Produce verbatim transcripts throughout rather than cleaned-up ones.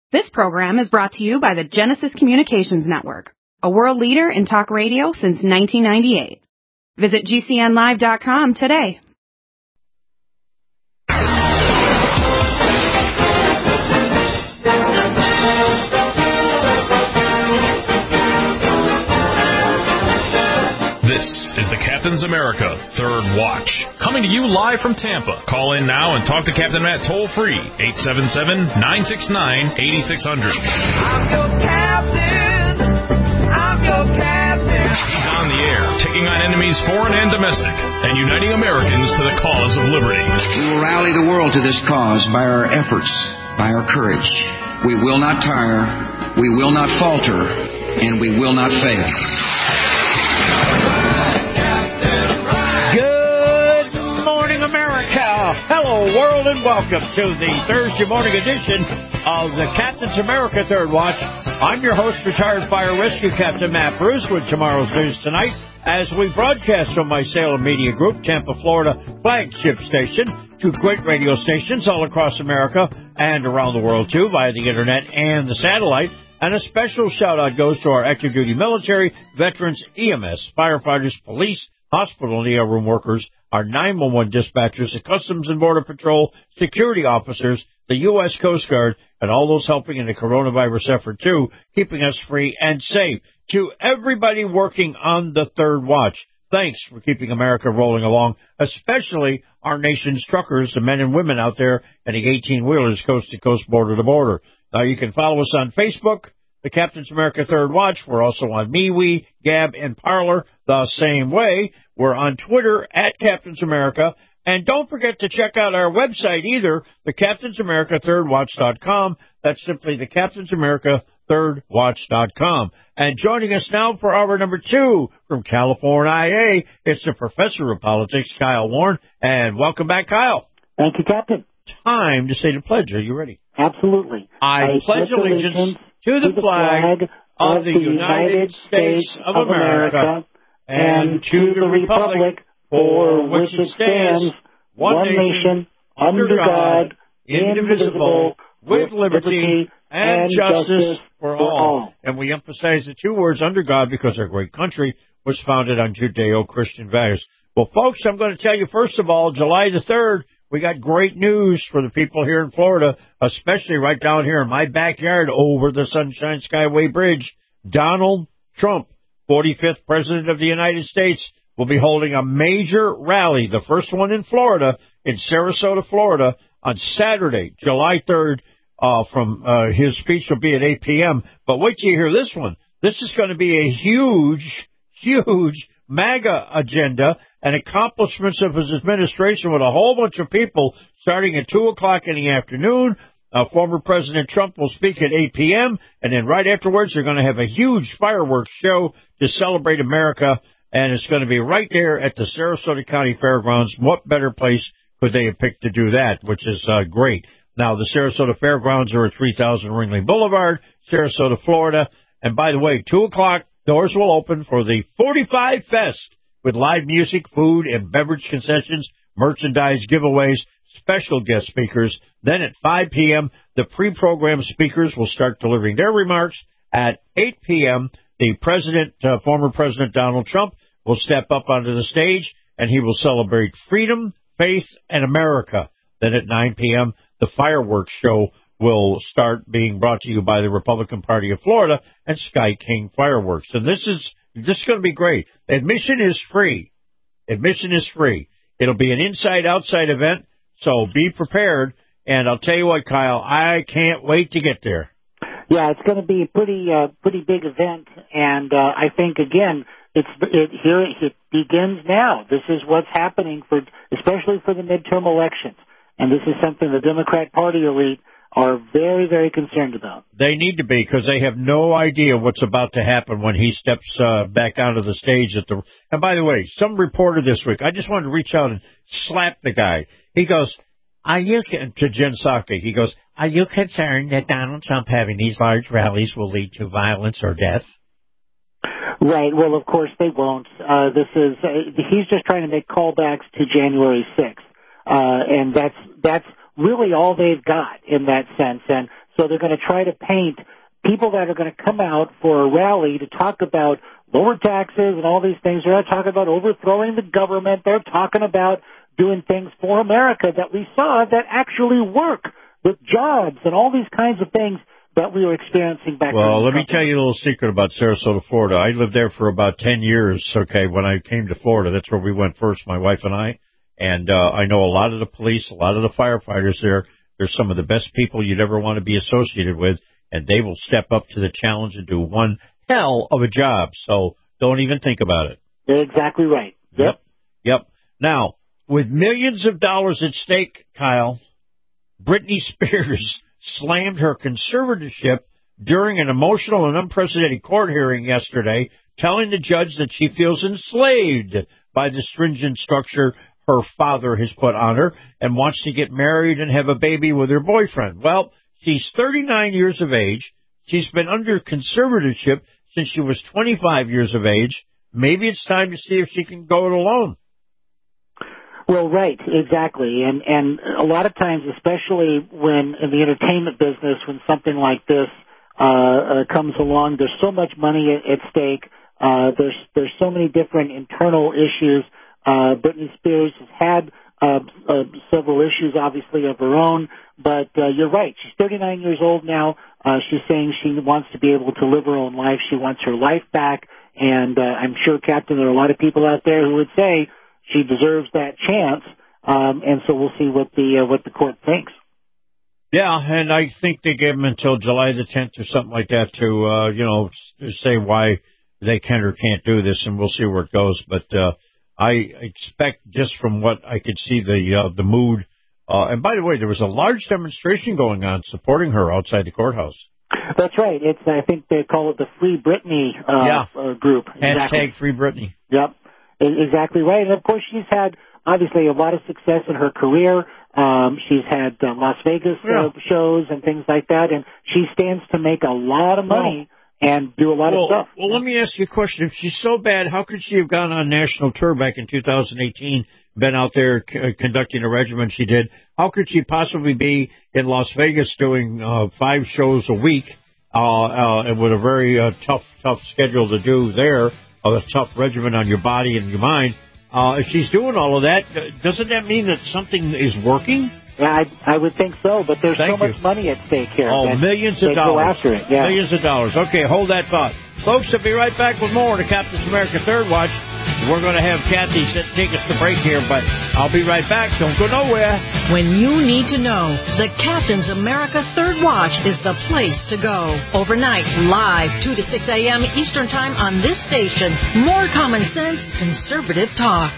This program is brought to you by the Genesis Communications Network, a world leader in talk radio since nineteen ninety-eight. Visit G C N live dot com today. This is the Captain's America Third Watch, coming to you live from Tampa. Call in now and talk to Captain Matt toll-free, eight seven seven, nine six nine, eight six zero zero. I'm your captain. I'm your captain. He's on the air, taking on enemies foreign and domestic, and uniting Americans to the cause of liberty. We will rally the world to this cause by our efforts, by our courage. We will not tire, we will not falter, and we will not fail. Good morning, America. Hello, world, and welcome to the Thursday morning edition of the Captain's America Third Watch. I'm your host, retired fire rescue captain Matt Bruce, with tomorrow's news tonight as we broadcast from my Salem Media Group, Tampa, Florida flagship station, to great radio stations all across America and around the world, too, via the internet and the satellite. And a special shout-out goes to our active duty military, veterans, E M S, firefighters, police, hospital and E R room workers, our nine one one dispatchers, the Customs and Border Patrol, security officers, the U S Coast Guard, and all those helping in the coronavirus effort, too, keeping us free and safe. To everybody working on the Third Watch, thanks for keeping America rolling along, especially our nation's truckers, the men and women out there, and the eighteen-wheelers coast to coast, border to border. Now, you can follow us on Facebook, the Captain's America Third Watch. We're also on MeWe, Gab, and Parler the same way. We're on Twitter at Captain's America. And don't forget to check out our website either, the Captain's America Third Watch dot com. That's simply the Captain's America Third Watch dot com. And joining us now for hour number two from California, it's the Professor of Politics, Kyle Warren. And welcome back, Kyle. Thank you, Captain. Time to say the pledge. Are you ready? Absolutely. I, I pledge allegiance to the flag of the United States of America and to the republic for which it stands, one nation, under God, indivisible, with liberty and justice for all. And we emphasize the two words, under God, because our great country was founded on Judeo-Christian values. Well, folks, I'm going to tell you, first of all, July the third, we got great news for the people here in Florida, especially right down here in my backyard over the Sunshine Skyway Bridge. Donald Trump, forty-fifth President of the United States, will be holding a major rally, the first one in Florida, in Sarasota, Florida, on Saturday, July third. Uh, from uh, his speech will be at eight p.m. But wait till you hear this one. This is going to be a huge, huge MAGA agenda and accomplishments of his administration with a whole bunch of people starting at two o'clock in the afternoon. Uh, former President Trump will speak at eight p.m. And then right afterwards, they're going to have a huge fireworks show to celebrate America. And it's going to be right there at the Sarasota County Fairgrounds. What better place could they have picked to do that, which is uh, great. Now, the Sarasota Fairgrounds are at three thousand Ringling Boulevard, Sarasota, Florida. And by the way, two o'clock, doors will open for the forty-five Fest with live music, food, and beverage concessions, merchandise giveaways, special guest speakers. Then at five p.m., the pre-programmed speakers will start delivering their remarks. At eight p.m., the president, uh, former President Donald Trump, will step up onto the stage, and he will celebrate freedom, faith, and America. Then at nine p.m., the fireworks show will start, being brought to you by the Republican Party of Florida and Sky King Fireworks. And this is this is going to be great. Admission is free. Admission is free. It'll be an inside-outside event, so be prepared. And I'll tell you what, Kyle, I can't wait to get there. Yeah, it's going to be a pretty uh, pretty big event, and uh, I think, again, it's it, here it begins now. This is what's happening, for especially for the midterm elections. And this is something the Democrat Party elite are very, very concerned about. They need to be, because they have no idea what's about to happen when he steps uh, back onto the stage. At the. And by the way, some reporter this week, I just wanted to reach out and slap the guy. He goes, are you, to Jen Psaki, he goes, are you concerned that Donald Trump having these large rallies will lead to violence or death? Right. Well, of course they won't. Uh, this is, uh, he's just trying to make callbacks to January sixth. Uh, and that's, that's really all they've got in that sense. And So they're going to try to paint people that are going to come out for a rally to talk about lower taxes and all these things. They're not talking about overthrowing the government. They're talking about doing things for America that we saw that actually work with jobs and all these kinds of things that we were experiencing back then. Well, let me tell you a little secret about Sarasota, Florida. I lived there for about ten years, okay, when I came to Florida. That's where we went first, my wife and I. And uh, I know a lot of the police, a lot of the firefighters there. They're some of the best people you'd ever want to be associated with, and they will step up to the challenge and do one hell of a job. So don't even think about it. You're exactly right. Yep. Yep. Yep. Now, with millions of dollars at stake, Kyle, Britney Spears slammed her conservatorship during an emotional and unprecedented court hearing yesterday, telling the judge that she feels enslaved by the stringent structure her father has put on her and wants to get married and have a baby with her boyfriend. Well, she's thirty-nine years of age. She's been under conservatorship since she was twenty-five years of age. Maybe it's time to see if she can go it alone. Well, right, exactly. And and a lot of times, especially when in the entertainment business, when something like this uh, uh, comes along, there's so much money at, at stake. Uh, there's there's so many different internal issues. Uh, Britney Spears has had uh, uh, several issues, obviously, of her own. But uh, you're right. She's thirty-nine years old now. Uh, she's saying she wants to be able to live her own life. She wants her life back. And uh, I'm sure, Captain, there are a lot of people out there who would say she deserves that chance. Um, and so we'll see what the uh, what the court thinks. Yeah, and I think they gave them until July the tenth or something like that to, uh, you know, say why they can or can't do this, and we'll see where it goes. But uh, I expect, just from what I could see, the uh, the mood. Uh, and by the way, there was a large demonstration going on supporting her outside the courthouse. That's right. It's I think they call it the Free Britney uh, yeah. uh, group. Hashtag exactly. Free Britney. Yep, exactly right. And of course, she's had obviously a lot of success in her career. Um, she's had uh, Las Vegas yeah. uh, shows and things like that, and she stands to make a lot of money. Well, and do a lot well, of stuff. Well, let me ask you a question. If she's so bad, how could she have gone on national tour back in two thousand eighteen, been out there c- conducting a regimen she did? How could she possibly be in Las Vegas doing uh, five shows a week uh, uh, and with a very uh, tough, tough schedule to do there, a tough regimen on your body and your mind? Uh, if she's doing all of that, doesn't that mean that something is working? Yeah, I, I would think so, but there's Thank so you. much money at stake here. Oh, millions of dollars. Go after it, yeah. Millions of dollars. Okay, hold that thought. Folks, I'll be right back with more to Captain's America Third Watch. We're going to have Kathy take us to break here, but I'll be right back. Don't go nowhere. When you need to know, the Captain's America Third Watch is the place to go. Overnight, live, two to six a.m. Eastern Time on this station. More common sense, conservative talk.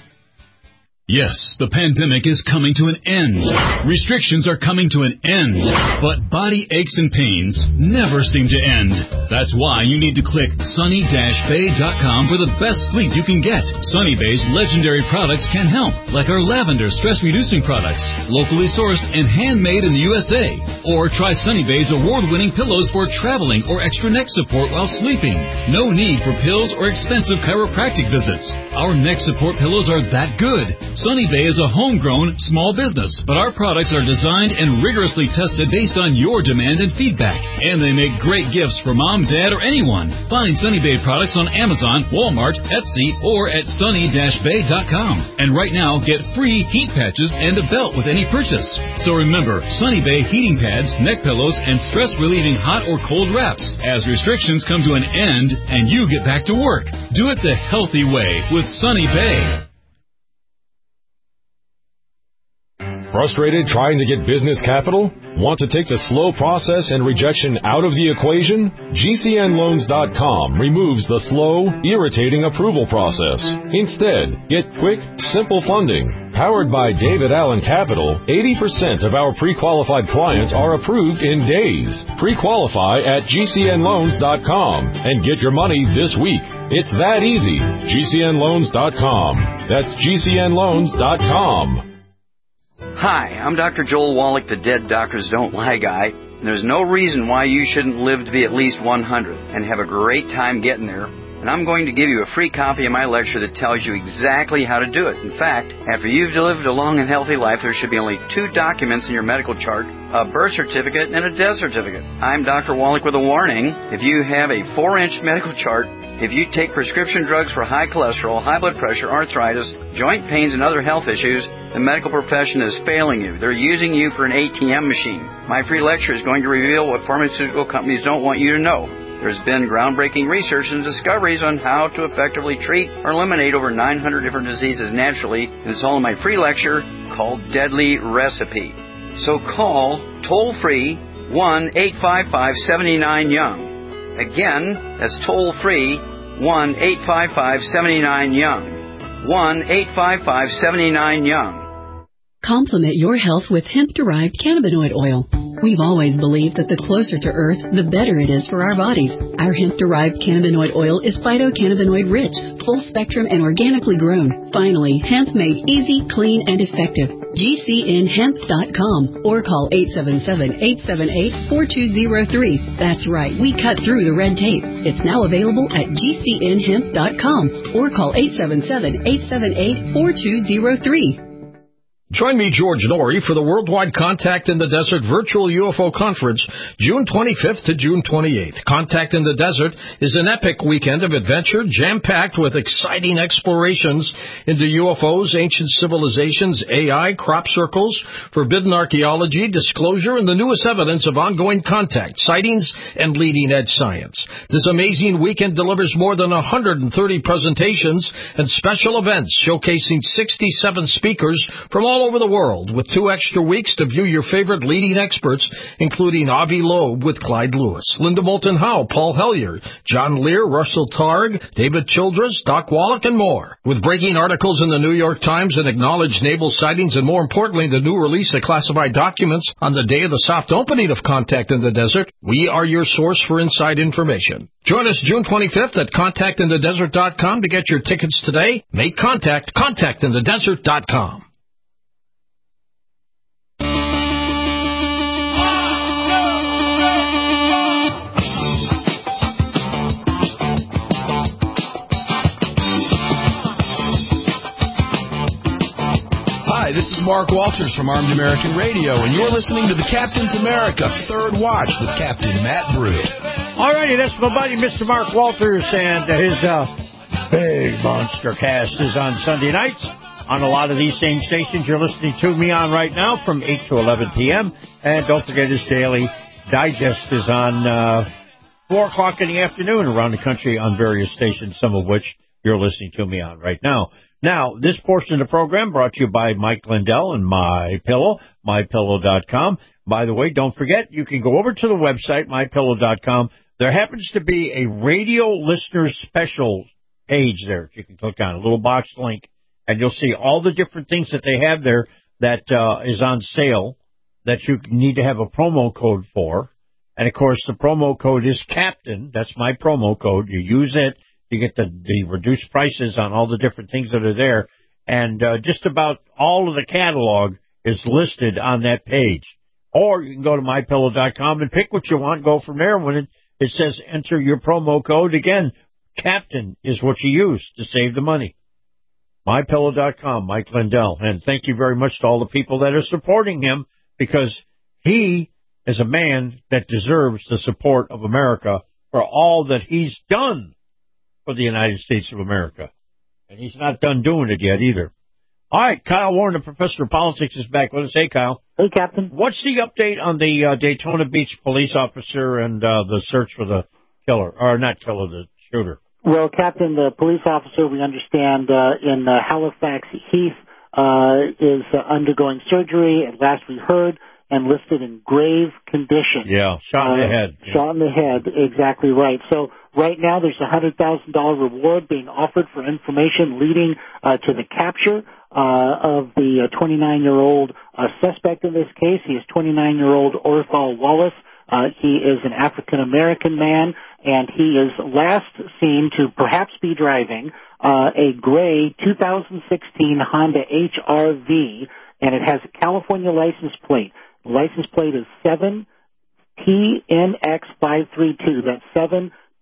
Yes, the pandemic is coming to an end. Restrictions are coming to an end. But body aches and pains never seem to end. That's why you need to click sunny dash bay dot com for the best sleep you can get. Sunny Bay's legendary products can help, like our lavender stress-reducing products, locally sourced and handmade in the U S A. Or try Sunny Bay's award-winning pillows for traveling or extra neck support while sleeping. No need for pills or expensive chiropractic visits. Our neck support pillows are that good. Sunny Bay is a homegrown small business, but our products are designed and rigorously tested based on your demand and feedback. And they make great gifts for mom, dad, or anyone. Find Sunny Bay products on Amazon, Walmart, Etsy, or at sunny dash bay dot com. And right now, get free heat patches and a belt with any purchase. So remember, Sunny Bay heating pads, neck pillows, and stress-relieving hot or cold wraps. As restrictions come to an end and you get back to work, do it the healthy way with Sunny Bay. Frustrated trying to get business capital? Want to take the slow process and rejection out of the equation? G C N loans dot com removes the slow, irritating approval process. Instead, get quick, simple funding. Powered by David Allen Capital, eighty percent of our pre-qualified clients are approved in days. Pre-qualify at G C N loans dot com and get your money this week. It's that easy. G C N loans dot com. That's G C N loans dot com. Hi, I'm Doctor Joel Wallach, the Dead Doctors Don't Lie guy. And there's no reason why you shouldn't live to be at least one hundred and have a great time getting there. And and I'm going to give you a free copy of my lecture that tells you exactly how to do it. In fact, after you've lived a long and healthy life, there should be only two documents in your medical chart, a birth certificate and a death certificate. I'm Doctor Wallach with a warning. If you have a four-inch medical chart, if you take prescription drugs for high cholesterol, high blood pressure, arthritis, joint pains, and other health issues, the medical profession is failing you. They're using you for an A T M machine. My free lecture is going to reveal what pharmaceutical companies don't want you to know. There's been groundbreaking research and discoveries on how to effectively treat or eliminate over nine hundred different diseases naturally, and it's all in my free lecture called Deadly Recipe. So call toll-free one eight five five, seven nine, young. Again, that's toll-free one eight five five, seven nine, young. one eight five five, seven nine, young. Complement your health with hemp-derived cannabinoid oil. We've always believed that the closer to Earth, the better it is for our bodies. Our hemp-derived cannabinoid oil is phytocannabinoid-rich, full-spectrum, and organically grown. Finally, hemp made easy, clean, and effective. G C N hemp dot com or call eight seven seven, eight seven eight, four two zero three. That's right, we cut through the red tape. It's now available at G C N hemp dot com or call eight seven seven, eight seven eight, four two zero three. Join me, George Norrie, for the Worldwide Contact in the Desert Virtual U F O Conference, June twenty-fifth to June twenty-eighth. Contact in the Desert is an epic weekend of adventure, jam-packed with exciting explorations into U F Os, ancient civilizations, A I, crop circles, forbidden archaeology, disclosure, and the newest evidence of ongoing contact, sightings, and leading-edge science. This amazing weekend delivers more than one hundred thirty presentations and special events showcasing sixty-seven speakers from all all over the world, with two extra weeks to view your favorite leading experts, including Avi Loeb with Clyde Lewis, Linda Moulton Howe, Paul Hellyer, John Lear, Russell Targ, David Childress, Doc Wallach, and more. With breaking articles in the New York Times and acknowledged naval sightings, and more importantly, the new release of classified documents on the day of the soft opening of Contact in the Desert, we are your source for inside information. Join us June twenty-fifth at contact in the desert dot com to get your tickets today. Make contact, contact in the desert dot com. Hi, this is Mark Walters from Armed American Radio, and you're listening to the Captain's America Third Watch with Captain Matt Brew. All righty, that's my buddy, Mister Mark Walters, and his uh, big monster cast is on Sunday nights on a lot of these same stations you're listening to me on right now from eight to eleven p.m. And don't forget his daily digest is on uh, four o'clock in the afternoon around the country on various stations, some of which you're listening to me on right now. Now, this portion of the program brought to you by Mike Lindell and My Pillow, my pillow dot com. By the way, don't forget, you can go over to the website, my pillow dot com. There happens to be a radio listener special page there. You can click on a little box link, and you'll see all the different things that they have there that uh, is on sale that you need to have a promo code for. And, of course, the promo code is Captain. That's my promo code. You use it. You get the, the reduced prices on all the different things that are there. And uh, just about all of the catalog is listed on that page. Or you can go to my pillow dot com and pick what you want and go from there. When it, it says enter your promo code, again, Captain is what you use to save the money. my pillow dot com, Mike Lindell. And thank you very much to all the people that are supporting him, because he is a man that deserves the support of America for all that he's done for the United States of America. And he's not done doing it yet either. All right, Kyle Warren, the professor of politics, is back with us. Hey, Kyle. Hey, Captain. What's the update on the uh, Daytona Beach police officer and uh, the search for the killer, or not killer, the shooter? Well, Captain, the police officer, we understand, uh, in uh, Halifax Heath uh, is uh, undergoing surgery, at last we heard, and listed in grave condition. Yeah, shot in the uh, head. Yeah. Shot in the head, exactly right. So right now there's a one hundred thousand dollars reward being offered for information leading uh, to the capture uh, of the uh, twenty-nine-year-old uh, suspect in this case. He is twenty-nine-year-old Orthal Wallace. Uh, he is an African-American man, and he is last seen to perhaps be driving uh, a gray two thousand sixteen Honda H R V, and it has a California license plate. The license plate is seven P N X five three two. That's seven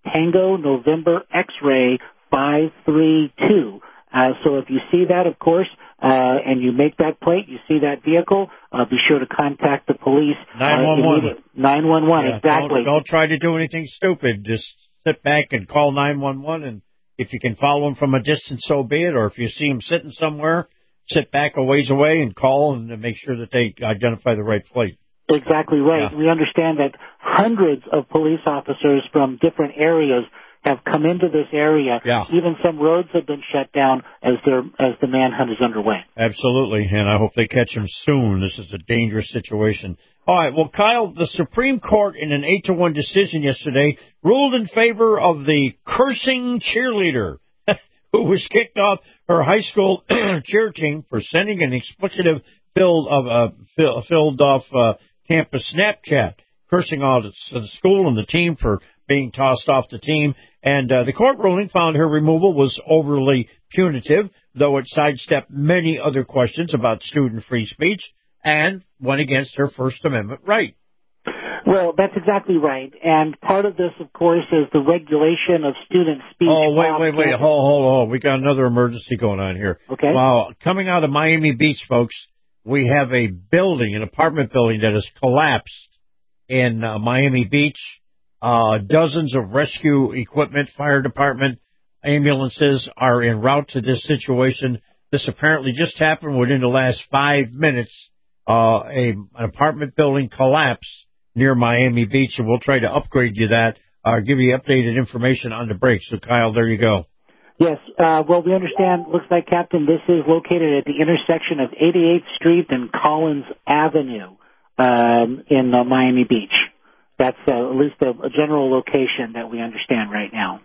Tango November X-ray five three two. Uh, so if you see that, of course, uh, and you make that plate, you see that vehicle, uh, be sure to contact the police. nine one one. Uh, nine one one, yeah, exactly. Don't, don't try to do anything stupid. Just sit back and call nine one one, and if you can follow them from a distance, so be it. Or if you see them sitting somewhere, sit back a ways away and call and make sure that they identify the right plate. Exactly right. Yeah. We understand that hundreds of police officers from different areas have come into this area. Yeah. Even some roads have been shut down as their as the manhunt is underway. Absolutely, and I hope they catch him soon. This is a dangerous situation. All right, well, Kyle, the Supreme Court in an eight to one decision yesterday ruled in favor of the cursing cheerleader who was kicked off her high school cheer team for sending an explicative filled of uh, filled off uh, campus Snapchat, cursing out the school and the team for being tossed off the team. And uh, the court ruling found her removal was overly punitive, though it sidestepped many other questions about student free speech and went against her First Amendment right. Well, that's exactly right. And part of this, of course, is the regulation of student speech. Oh, wait, wait, wait. Hold, hold, hold. We got another emergency going on here. Okay. Wow. Coming out of Miami Beach, folks, we have a building, an apartment building that has collapsed in uh, Miami Beach. Uh, dozens of rescue equipment, fire department, ambulances are en route to this situation. This apparently just happened within the last five minutes. Uh, a, an apartment building collapsed near Miami Beach, and we'll try to upgrade you that, uh, give you updated information on the break. So, Kyle, there you go. Yes, uh, well, we understand, looks like, Captain, this is located at the intersection of eighty-eighth Street and Collins Avenue um, in uh, Miami Beach. That's uh, at least a, a general location that we understand right now.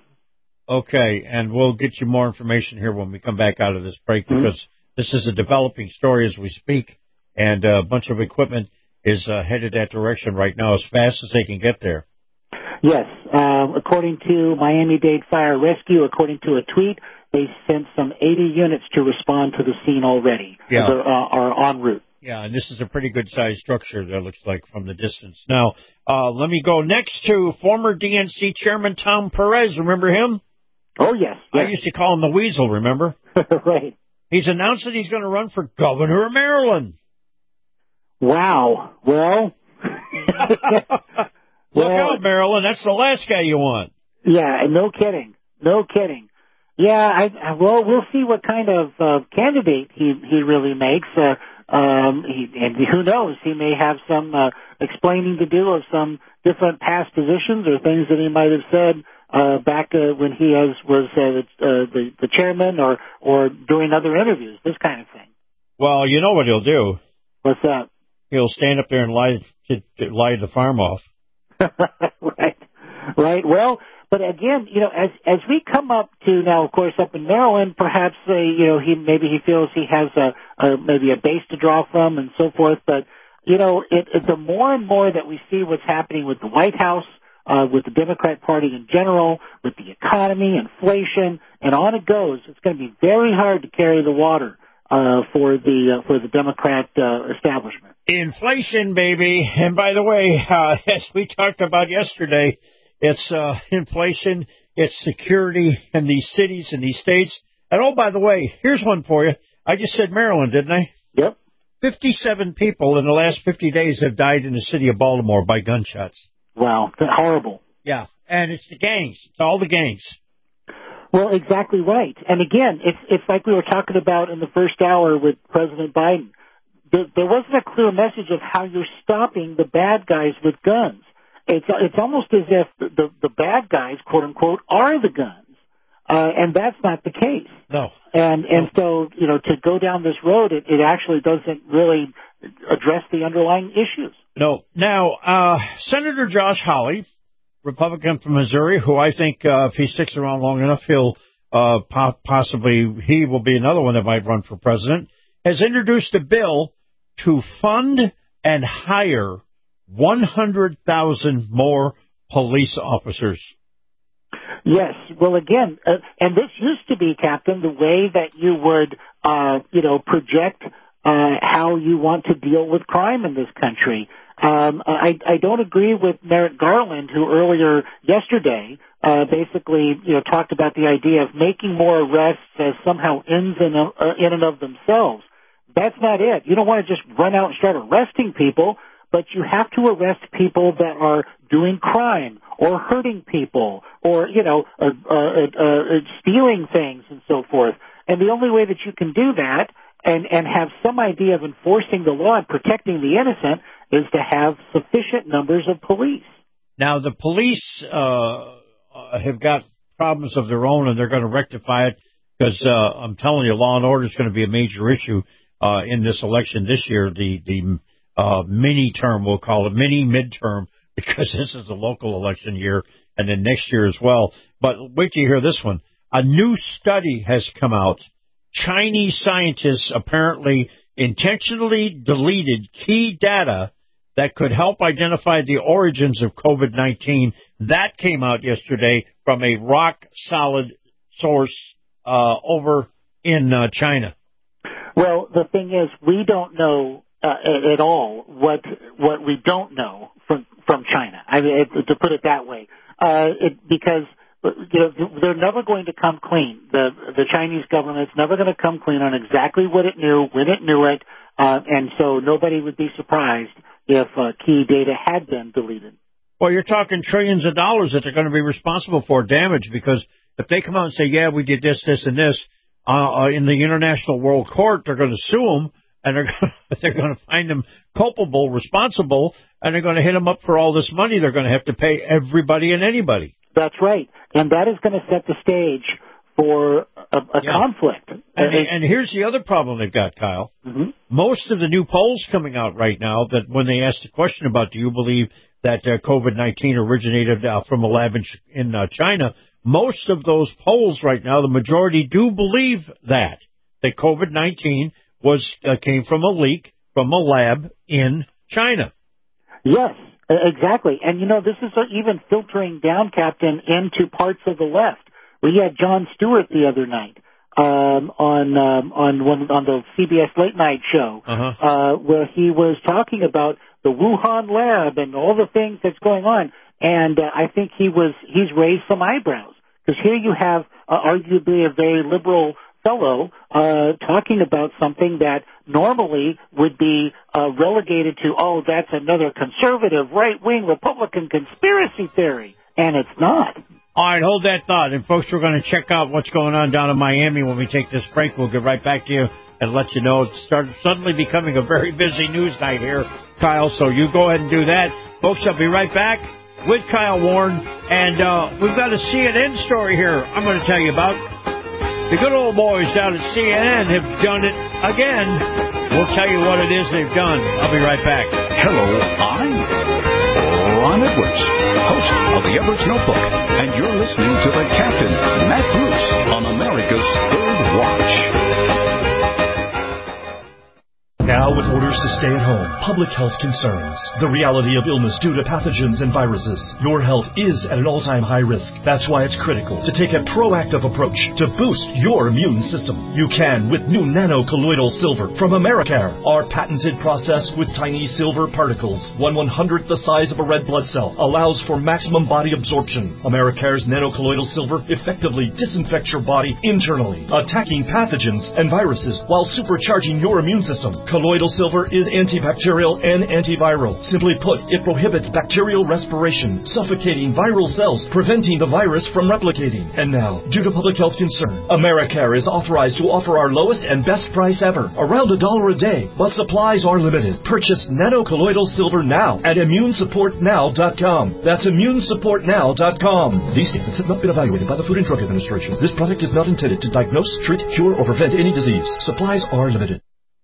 Okay, and we'll get you more information here when we come back out of this break, mm-hmm. because this is a developing story as we speak, and a bunch of equipment is uh, headed that direction right now as fast as they can get there. Yes, uh, according to Miami-Dade Fire Rescue, according to a tweet, they sent some eighty units to respond to the scene already. Yeah. They're, uh, are en route. Yeah, and this is a pretty good-sized structure, that looks like, from the distance. Now, uh, let me go next to former D N C Chairman Tom Perez. Remember him? Oh, yes. yes. I used to call him the Weasel, remember? Right. He's announced that he's going to run for governor of Maryland. Wow. Well... Look well, out, Maryland. That's the last guy you want. Yeah, no kidding. No kidding. Yeah, I, well, we'll see what kind of uh, candidate he, he really makes. Uh, um, he, and who knows, he may have some uh, explaining to do of some different past positions or things that he might have said uh, back uh, when he has, was uh, uh, the, the chairman or, or during other interviews, this kind of thing. Well, you know what he'll do? What's that? He'll stand up there and lie, to, to lie the farm off. Right, right. Well, but again, you know, as as we come up to now, of course, up in Maryland, perhaps uh, you know, he maybe he feels he has a, a maybe a base to draw from and so forth. But you know, it, it, the more and more that we see what's happening with the White House, uh, with the Democrat Party in general, with the economy, inflation, and on it goes, it's going to be very hard to carry the water uh, for the uh, for the Democrat uh, establishment. Inflation, baby. And by the way, uh, as we talked about yesterday, it's uh, inflation, it's security in these cities and these states. And oh, by the way, here's one for you. I just said Maryland, didn't I? Yep. fifty-seven people in the last fifty days have died in the city of Baltimore by gunshots. Wow, that's horrible. Yeah, and it's the gangs. It's all the gangs. Well, exactly right. And again, it's it's like we were talking about in the first hour with President Biden. There, there wasn't a clear message of how you're stopping the bad guys with guns. It's it's almost as if the, the, the bad guys, quote unquote, are the guns, uh, and that's not the case. No. And and so you know, to go down this road, it, it actually doesn't really address the underlying issues. No. Now, uh, Senator Josh Hawley, Republican from Missouri, who I think uh, if he sticks around long enough, he'll uh, po- possibly he will be another one that might run for president, has introduced a bill to fund and hire one hundred thousand more police officers. Yes. Well, again, uh, and this used to be, Captain, the way that you would, uh, you know, project uh, how you want to deal with crime in this country. Um, I, I don't agree with Merrick Garland, who earlier yesterday uh, basically, you know, talked about the idea of making more arrests as somehow ends in, uh, in and of themselves. That's not it. You don't want to just run out and start arresting people, but you have to arrest people that are doing crime or hurting people or, you know, uh, uh, uh, stealing things and so forth. And the only way that you can do that and, and have some idea of enforcing the law and protecting the innocent is to have sufficient numbers of police. Now, the police uh, have got problems of their own, and they're going to rectify it because uh, I'm telling you, law and order is going to be a major issue uh, in this election this year, the, the uh, mini-term, we'll call it, mini-midterm, because this is a local election year, and then next year as well. But wait till you hear this one. A new study has come out. Chinese scientists apparently intentionally deleted key data that could help identify the origins of COVID nineteen. That came out yesterday from a rock-solid source uh, over in uh, China. Well, the thing is, we don't know uh, at all what what we don't know from from China. I mean, it, to put it that way, uh, it, because you know they're never going to come clean. The the Chinese government's never going to come clean on exactly what it knew, when it knew it, uh, and so nobody would be surprised if uh, key data had been deleted. Well, you're talking trillions of dollars that they're going to be responsible for damage, because if they come out and say, yeah, we did this, this, and this, uh, uh, in the International World Court, they're going to sue them, and they're going to, they're going to find them culpable, responsible, and they're going to hit them up for all this money they're going to have to pay everybody and anybody. That's right. And that is going to set the stage for a, a yeah. conflict. And, and here's the other problem they've got, Kyle. Mm-hmm. Most of the new polls coming out right now, that when they ask the question about do you believe that uh, COVID nineteen originated uh, from a lab in, in uh, China, most of those polls right now, the majority do believe that, that COVID nineteen was uh, came from a leak from a lab in China. Yes, exactly. And, you know, this is even filtering down, Captain, into parts of the left. We had Jon Stewart the other night um, on um, on one on the C B S Late Night Show, uh-huh. uh, where he was talking about the Wuhan lab and all the things that's going on. And uh, I think he was he's raised some eyebrows, because here you have uh, arguably a very liberal fellow uh, talking about something that normally would be uh, relegated to, oh, that's another conservative right-wing Republican conspiracy theory, and it's not. All right, hold that thought. And, folks, we're going to check out what's going on down in Miami when we take this break. We'll get right back to you and let you know. It's started suddenly becoming a very busy news night here, Kyle, so you go ahead and do that. Folks, I'll be right back with Kyle Warren. And uh, we've got a C N N story here I'm going to tell you about. The good old boys down at C N N have done it again. We'll tell you what it is they've done. I'll be right back. Hello, I'm Ron Edwards, host of the Edwards Notebook, and you're listening to the Captain, Matt Bruce, on America's Third Watch. Now with orders to stay at home, public health concerns, the reality of illness due to pathogens and viruses, your health is at an all-time high risk. That's why it's critical to take a proactive approach to boost your immune system. You can with new nano-colloidal silver from Americare, our patented process with tiny silver particles, one one-hundredth the size of a red blood cell, allows for maximum body absorption. Americare's nano-colloidal silver effectively disinfects your body internally, attacking pathogens and viruses while supercharging your immune system. Colloidal silver is antibacterial and antiviral. Simply put, it prohibits bacterial respiration, suffocating viral cells, preventing the virus from replicating. And now, due to public health concern, Americare is authorized to offer our lowest and best price ever, around a dollar a day, but supplies are limited. Purchase nano-colloidal silver now at immune support now dot com. That's immune support now dot com. These statements have not been evaluated by the Food and Drug Administration. This product is not intended to diagnose, treat, cure, or prevent any disease. Supplies are limited.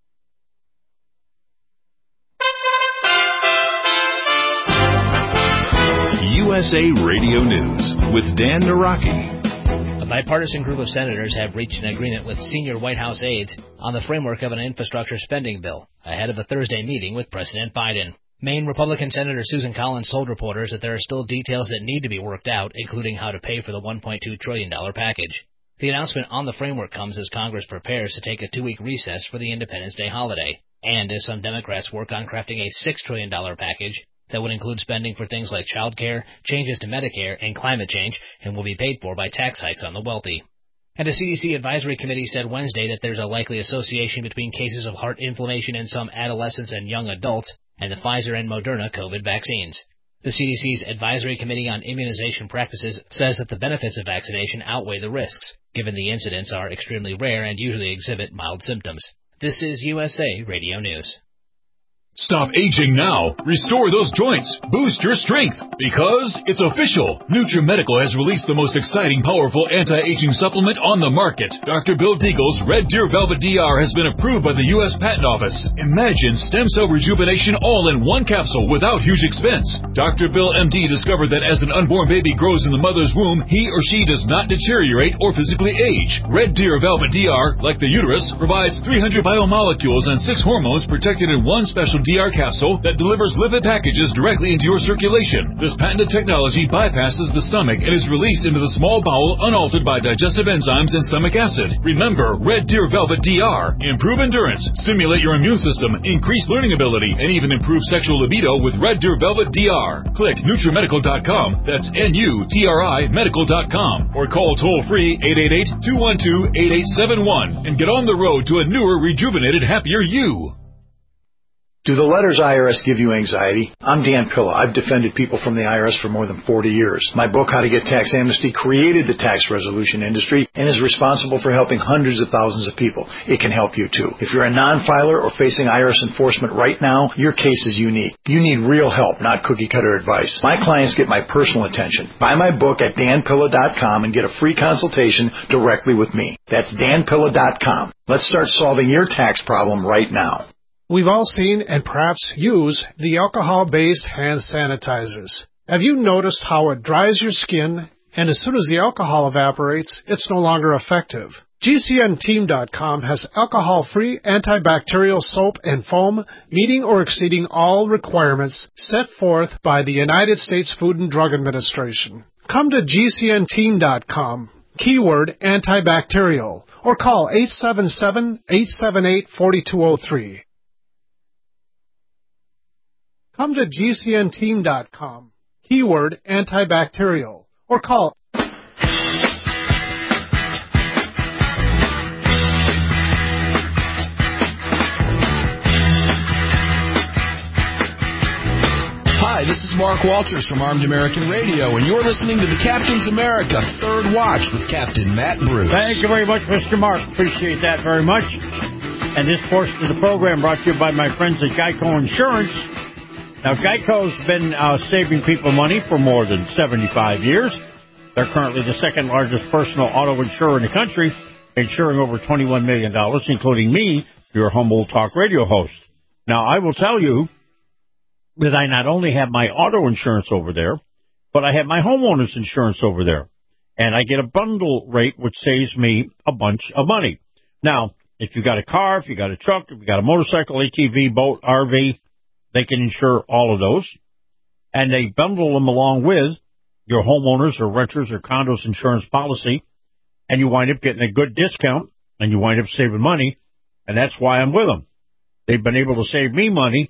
U S A Radio News with Dan Naraki. A bipartisan group of senators have reached an agreement with senior White House aides on the framework of an infrastructure spending bill ahead of a Thursday meeting with President Biden. Maine Republican Senator Susan Collins told reporters that there are still details that need to be worked out, including how to pay for the one point two trillion dollars package. The announcement on the framework comes as Congress prepares to take a two-week recess for the Independence Day holiday, and as some Democrats work on crafting a six trillion dollars package that would include spending for things like child care, changes to Medicare, and climate change, and will be paid for by tax hikes on the wealthy. And a C D C advisory committee said Wednesday that there's a likely association between cases of heart inflammation in some adolescents and young adults and the Pfizer and Moderna COVID vaccines. The C D C's Advisory Committee on Immunization Practices says that the benefits of vaccination outweigh the risks, given the incidents are extremely rare and usually exhibit mild symptoms. This is U S A Radio News. Stop aging now. Restore those joints. Boost your strength. Because it's official. NutriMedical has released the most exciting, powerful anti-aging supplement on the market. Doctor Bill Deagle's Red Deer Velvet D R has been approved by the U S Patent Office. Imagine stem cell rejuvenation all in one capsule without huge expense. Doctor Bill M D discovered that as an unborn baby grows in the mother's womb, he or she does not deteriorate or physically age. Red Deer Velvet D R, like the uterus, provides three hundred biomolecules and six hormones protected in one special D R capsule that delivers lipid packages directly into your circulation. This patented technology bypasses the stomach and is released into the small bowel unaltered by digestive enzymes and stomach acid. Remember, Red Deer Velvet D R. Improve endurance, stimulate your immune system, increase learning ability, and even improve sexual libido with Red Deer Velvet D R. Click NutriMedical dot com, that's N U T R I medical dot com, or call toll-free eight eight eight, two one two, eight eight seven one and get on the road to a newer, rejuvenated, happier you. Do the letters I R S give you anxiety? I'm Dan Pilla. I've defended people from the I R S for more than forty years. My book, How to Get Tax Amnesty, created the tax resolution industry and is responsible for helping hundreds of thousands of people. It can help you, too. If you're a non-filer or facing I R S enforcement right now, your case is unique. You need real help, not cookie-cutter advice. My clients get my personal attention. Buy my book at Dan Pilla dot com and get a free consultation directly with me. That's Dan Pilla dot com. Let's start solving your tax problem right now. We've all seen and perhaps use the alcohol-based hand sanitizers. Have you noticed how it dries your skin, and as soon as the alcohol evaporates, it's no longer effective? G C N Team dot com has alcohol-free antibacterial soap and foam meeting or exceeding all requirements set forth by the United States Food and Drug Administration. Come to G C N Team dot com, keyword antibacterial, or call eight seven seven, eight seven eight, four two zero three. Come to G C N Team dot com, keyword antibacterial, or call. Hi, this is Mark Walters from Armed American Radio, and you're listening to the Captain's America Third Watch with Captain Matt Bruce. Thank you very much, Mister Mark. Appreciate that very much. And this portion of the program brought to you by my friends at Geico Insurance. Now, Geico's been uh, saving people money for more than seventy-five years. They're currently the second largest personal auto insurer in the country, insuring over twenty-one million dollars, including me, your humble talk radio host. Now, I will tell you that I not only have my auto insurance over there, but I have my homeowner's insurance over there. And I get a bundle rate, which saves me a bunch of money. Now, if you got a car, if you got a truck, if you got a motorcycle, A T V, boat, R V, they can insure all of those, and they bundle them along with your homeowners or renters or condos insurance policy, and you wind up getting a good discount, and you wind up saving money, and that's why I'm with them. They've been able to save me money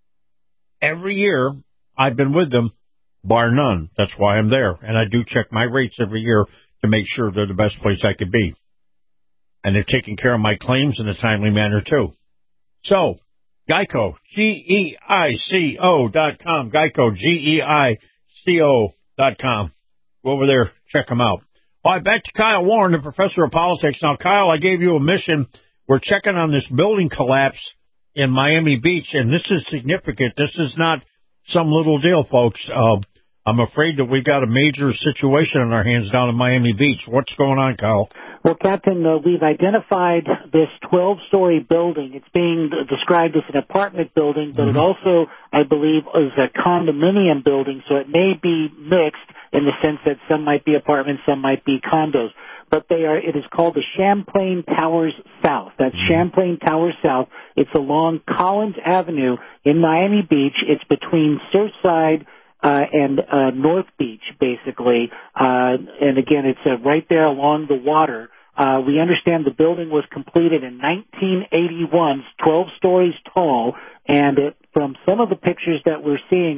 every year I've been with them, bar none. That's why I'm there, and I do check my rates every year to make sure they're the best place I could be. And they're taking care of my claims in a timely manner, too. So, Geico, G E I C O dot com, Geico, G E I C O dot com. Go over there, check them out. All right, back to Kyle Warren, the professor of politics. Now, Kyle, I gave you a mission. We're checking on this building collapse in Miami Beach, and this is significant. This is not some little deal, folks. Uh, I'm afraid that we've got a major situation on our hands down in Miami Beach. What's going on, Kyle? Well, Captain, uh, we've identified this twelve-story building. It's being described as an apartment building, but mm-hmm. it also, I believe, is a condominium building, so it may be mixed in the sense that some might be apartments, some might be condos. But they are. It is called the Champlain Towers South. That's mm-hmm. Champlain Towers South. It's along Collins Avenue in Miami Beach. It's between Surfside Uh, and uh, North Beach, basically. Uh, and again, it's uh, right there along the water. Uh, we understand the building was completed in nineteen eighty-one, twelve stories tall, and it, from some of the pictures that we're seeing,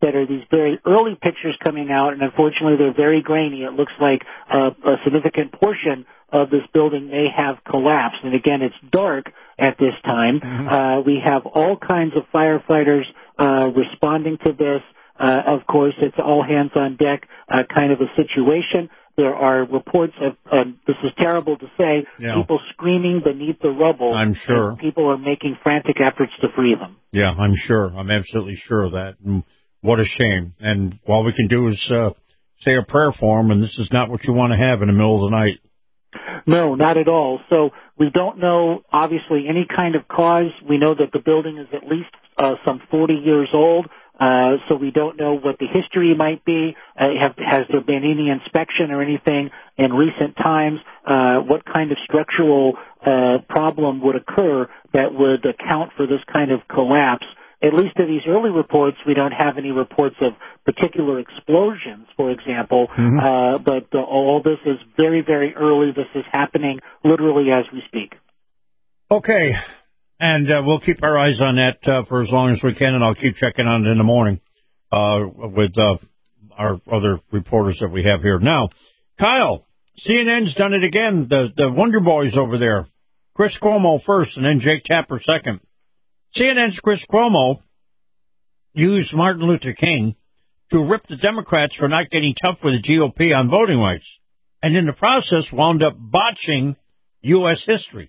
that are these very early pictures coming out, and unfortunately they're very grainy. It looks like uh, a significant portion of this building may have collapsed. And again, it's dark at this time. Mm-hmm. Uh, we have all kinds of firefighters uh, responding to this. Uh, of course, it's all hands on deck uh, kind of a situation. There are reports of, uh, this is terrible to say, yeah. people screaming beneath the rubble. I'm sure. People are making frantic efforts to free them. Yeah, I'm sure. I'm absolutely sure of that. And what a shame. And all we can do is uh, say a prayer for them, and this is not what you want to have in the middle of the night. No, not at all. So we don't know, obviously, any kind of cause. We know that the building is at least uh, some forty years old. Uh, so we don't know what the history might be. Uh, have, has there been any inspection or anything in recent times? Uh, what kind of structural uh, problem would occur that would account for this kind of collapse? At least in these early reports, we don't have any reports of particular explosions, for example. Mm-hmm. Uh, but uh, all this is very, very early. This is happening literally as we speak. Okay. And uh, we'll keep our eyes on that uh, for as long as we can, and I'll keep checking on it in the morning uh, with uh, our other reporters that we have here. Now, Kyle, C N N's done it again. The the Wonder Boys over there. Chris Cuomo first, and then Jake Tapper second. C N N's Chris Cuomo used Martin Luther King to rip the Democrats for not getting tough with the G O P on voting rights, and in the process wound up botching U S history.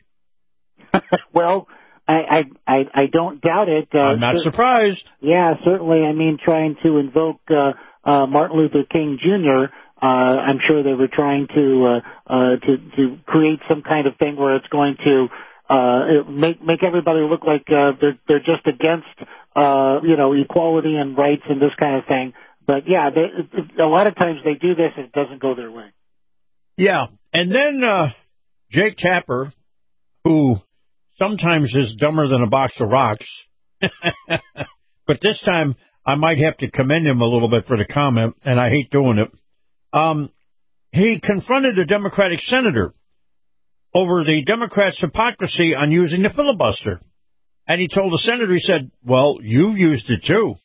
Well, I, I, I don't doubt it. Uh, I'm not surprised. Yeah, certainly. I mean, trying to invoke uh, uh, Martin Luther King Junior, uh, I'm sure they were trying to, uh, uh, to to create some kind of thing where it's going to uh, make make everybody look like uh, they're they're just against uh, you know equality and rights and this kind of thing. But yeah, they, a lot of times they do this and it doesn't go their way. Yeah, and then uh, Jake Tapper, who sometimes is dumber than a box of rocks. But this time, I might have to commend him a little bit for the comment, and I hate doing it. Um, he confronted a Democratic senator over the Democrats' hypocrisy on using the filibuster. And he told the senator, he said, well, you used it too.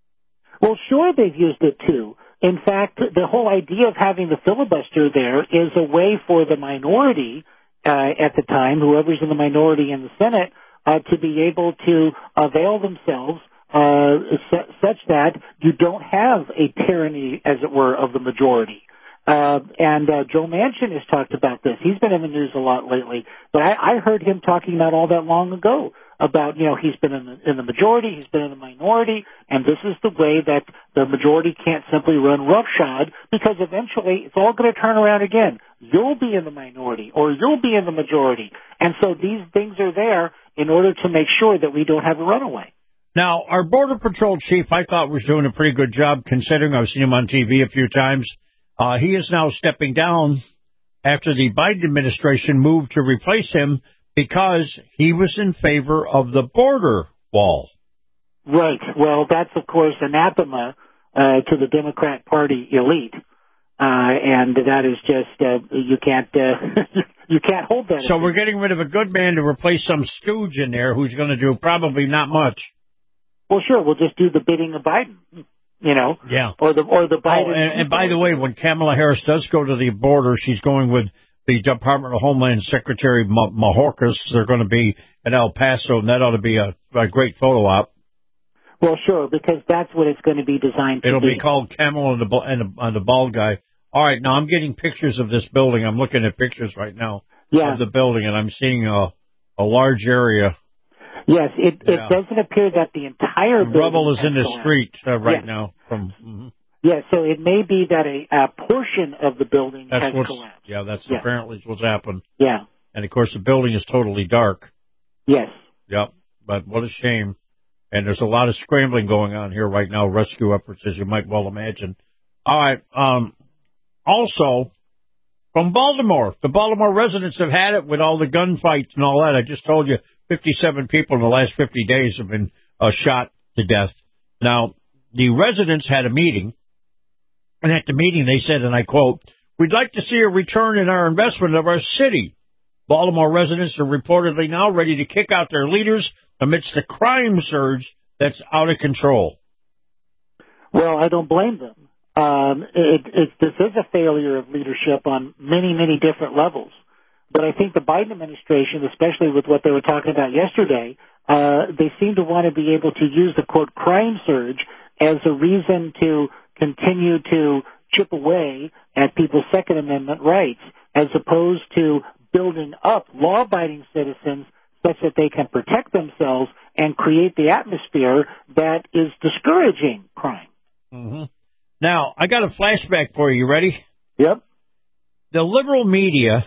Well, sure, they've used it too. In fact, the whole idea of having the filibuster there is a way for the minority Uh, at the time, whoever's in the minority in the Senate, uh, to be able to avail themselves uh, su- such that you don't have a tyranny, as it were, of the majority. Uh, and uh, Joe Manchin has talked about this. He's been in the news a lot lately, but I, I heard him talking not all that long ago about, you know, he's been in the, in the majority, he's been in the minority, and this is the way that the majority can't simply run roughshod, because eventually it's all going to turn around again. You'll be in the minority, or you'll be in the majority. And so these things are there in order to make sure that we don't have a runaway. Now, our Border Patrol chief, I thought, was doing a pretty good job, considering I've seen him on T V a few times. Uh, he is now stepping down after the Biden administration moved to replace him because he was in favor of the border wall. Right. Well, that's, of course, anathema uh, to the Democrat Party elite. Uh, and that is just, uh, you can't, uh, you can't hold that. So we're getting rid of a good man to replace some stooge in there who's going to do probably not much. Well, sure, we'll just do the bidding of Biden, you know. Yeah. Or the, or the Biden. Oh, and, and by the way, when Kamala Harris does go to the border, she's going with the Department of Homeland Secretary Mayorkas. They're going to be in El Paso, and that ought to be a, a great photo op. Well, sure, because that's what it's going to be designed to It'll be. be called Camel and the, and, the, and the bald guy. All right, now I'm getting pictures of this building. I'm looking at pictures right now yeah. of the building, and I'm seeing a, a large area. Yes, it, yeah. it doesn't appear that the entire building rubble is in the collapsed. street uh, right yes. now. From mm-hmm. Yeah, so it may be that a, a portion of the building that's has what's, collapsed. Yeah, that's yeah. apparently what's happened. Yeah. And, of course, the building is totally dark. Yes. Yep, but what a shame. And there's a lot of scrambling going on here right now, rescue efforts, as you might well imagine. All right, um... also, from Baltimore, the Baltimore residents have had it with all the gunfights and all that. I just told you fifty-seven people in the last fifty days have been uh, shot to death. Now, the residents had a meeting, and at the meeting they said, and I quote, "We'd like to see a return in our investment of our city. Baltimore residents are reportedly now ready to kick out their leaders amidst the crime surge that's out of control." Well, I don't blame them. Um, it, it, this is a failure of leadership on many, many different levels. But I think the Biden administration, especially with what they were talking about yesterday, uh, they seem to want to be able to use the, quote, crime surge as a reason to continue to chip away at people's Second Amendment rights, as opposed to building up law-abiding citizens such that they can protect themselves and create the atmosphere that is discouraging crime. Mm-hmm. Now, I got a flashback for you. You ready? Yep. The liberal media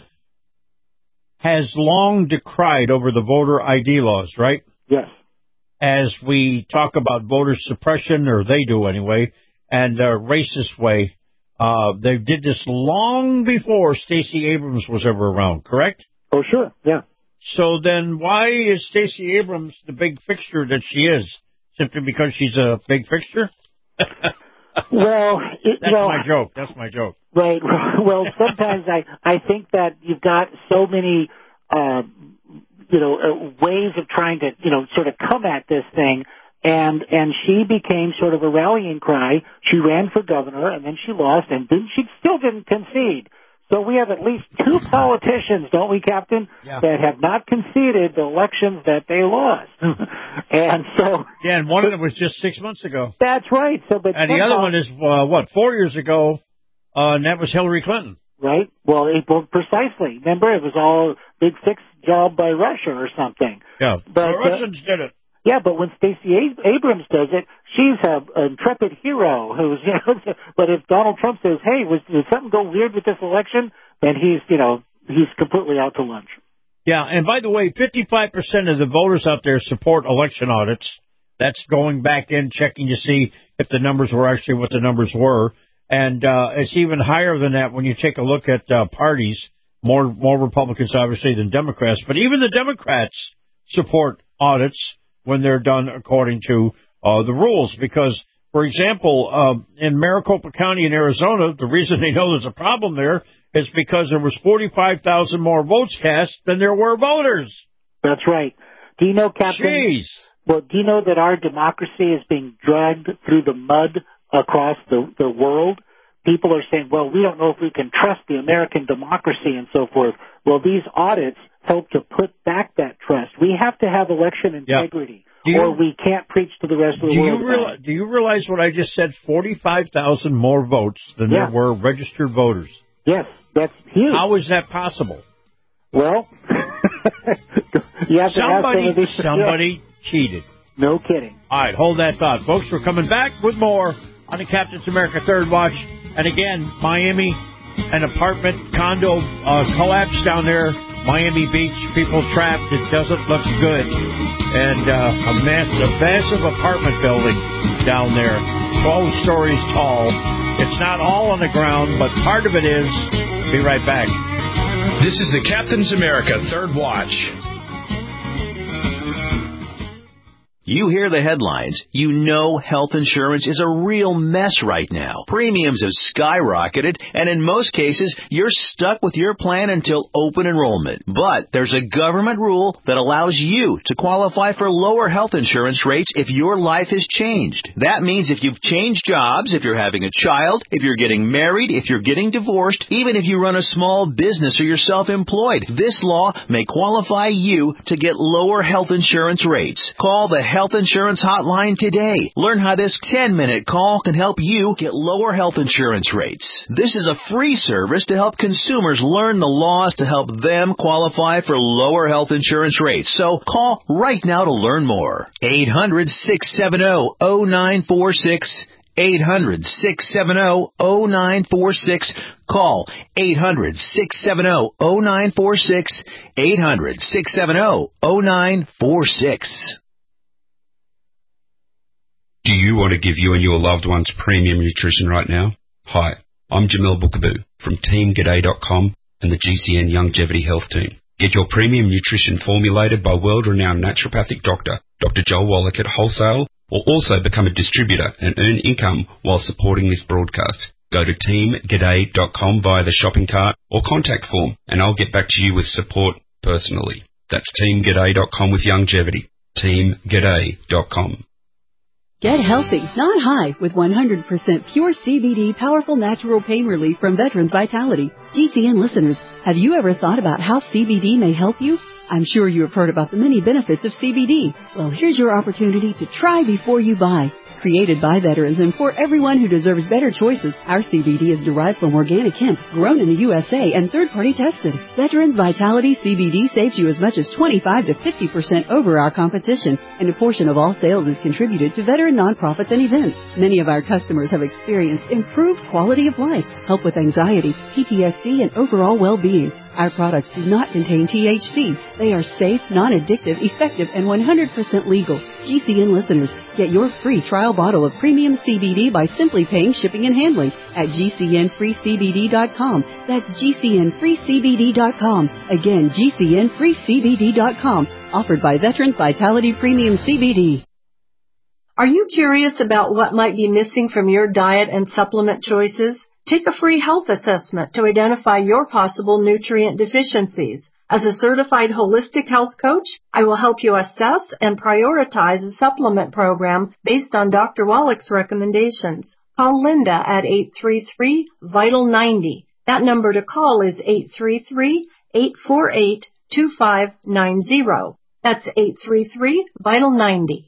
has long decried over the voter I D laws, right? Yes. As we talk about voter suppression, or they do anyway, and a racist way. Uh, they did this long before Stacey Abrams was ever around, correct? Oh, sure, yeah. So then why is Stacey Abrams the big fixture that she is? Simply because she's a big fixture? Well, it, that's well, my joke. That's my joke. Right. Well, sometimes I, I think that you've got so many, uh, you know, uh, ways of trying to, you know, sort of come at this thing. And, and she became sort of a rallying cry. She ran for governor and then she lost, and then she still didn't concede. So we have at least two politicians, don't we, Captain, yeah. that have not conceded the elections that they lost. And so... Yeah, and one of them was just six months ago. That's right. So, but And the other one is, uh, what, four years ago, uh, and that was Hillary Clinton. Right. Well, it, well, precisely. Remember, it was all a big fix job by Russia or something. Yeah, but, the Russians uh, did it. Yeah, but when Stacey Abrams does it, she's a, an intrepid hero who's, you know, but if Donald Trump says, hey, was, did something go weird with this election, then he's, you know, he's completely out to lunch. Yeah, and by the way, fifty-five percent of the voters out there support election audits. That's going back in, checking to see if the numbers were actually what the numbers were. And uh, it's even higher than that when you take a look at uh, parties, more, more Republicans, obviously, than Democrats. But even the Democrats support audits when they're done according to uh, the rules. Because, for example, uh, in Maricopa County in Arizona, the reason they know there's a problem there is because there was forty-five thousand more votes cast than there were voters. That's right. Do you know, Captain? Jeez. Well, do you know that our democracy is being dragged through the mud across the, the world? People are saying, well, we don't know if we can trust the American democracy and so forth. Well, these audits help to put back that trust. We have to have election integrity, yeah. or we can't preach to the rest of the do world. You realize, do you realize what I just said? forty-five thousand more votes than yeah. there were registered voters. Yes, that's huge. How is that possible? Well, you have to somebody, ask some somebody cheated. No kidding. All right, hold that thought. Folks, we're coming back with more on the Captain's America Third Watch. And again, Miami, an apartment condo uh, collapse down there. Miami Beach, people trapped. It doesn't look good. And uh, a massive, massive apartment building down there, twelve stories tall. It's not all on the ground, but part of it is. Be right back. This is the Captain's America Third Watch. You hear the headlines. You know health insurance is a real mess right now. Premiums have skyrocketed, and in most cases, you're stuck with your plan until open enrollment. But there's a government rule that allows you to qualify for lower health insurance rates if your life has changed. That means if you've changed jobs, if you're having a child, if you're getting married, if you're getting divorced, even if you run a small business or you're self-employed, this law may qualify you to get lower health insurance rates. Call the Health Insurance Hotline today. Learn how this ten-minute call can help you get lower health insurance rates. This is a free service to help consumers learn the laws to help them qualify for lower health insurance rates. So call right now to learn more. eight hundred, six seven zero, zero nine four six. eight hundred, six seven zero, zero nine four six. Call eight hundred, six seven zero, zero nine four six. eight hundred, six seven zero, zero nine four six. Do you want to give you and your loved ones premium nutrition right now? Hi, I'm Jamil Bookaboo from Team G'day dot com and the G C N Longevity Health Team. Get your premium nutrition formulated by world-renowned naturopathic doctor, Doctor Joel Wallach at Wholesale, or also become a distributor and earn income while supporting this broadcast. Go to Team G'day dot com via the shopping cart or contact form, and I'll get back to you with support personally. That's Team G'day dot com with longevity. Team G'day dot com. Get healthy, not high, with one hundred percent pure C B D powerful natural pain relief from Veterans Vitality. G C N listeners, have you ever thought about how C B D may help you? I'm sure you have heard about the many benefits of C B D. Well, here's your opportunity to try before you buy. Created by veterans and for everyone who deserves better choices, our C B D is derived from organic hemp, grown in the U S A and third-party tested. Veterans Vitality C B D saves you as much as twenty-five to fifty percent over our competition, and a portion of all sales is contributed to veteran nonprofits and events. Many of our customers have experienced improved quality of life, help with anxiety, P T S D, and overall well-being. Our products do not contain T H C. They are safe, non-addictive, effective, and one hundred percent legal. G C N listeners, get your free trial bottle of premium C B D by simply paying shipping and handling at G C N free C B D dot com. That's G C N free C B D dot com. Again, G C N free C B D dot com. Offered by Veterans Vitality Premium C B D. Are you curious about what might be missing from your diet and supplement choices? Take a free health assessment to identify your possible nutrient deficiencies. As a certified holistic health coach, I will help you assess and prioritize a supplement program based on Doctor Wallach's recommendations. Call Linda at eight three three, vital ninety. That number to call is eight three three, eight four eight, two five nine zero. That's eight three three, vital ninety.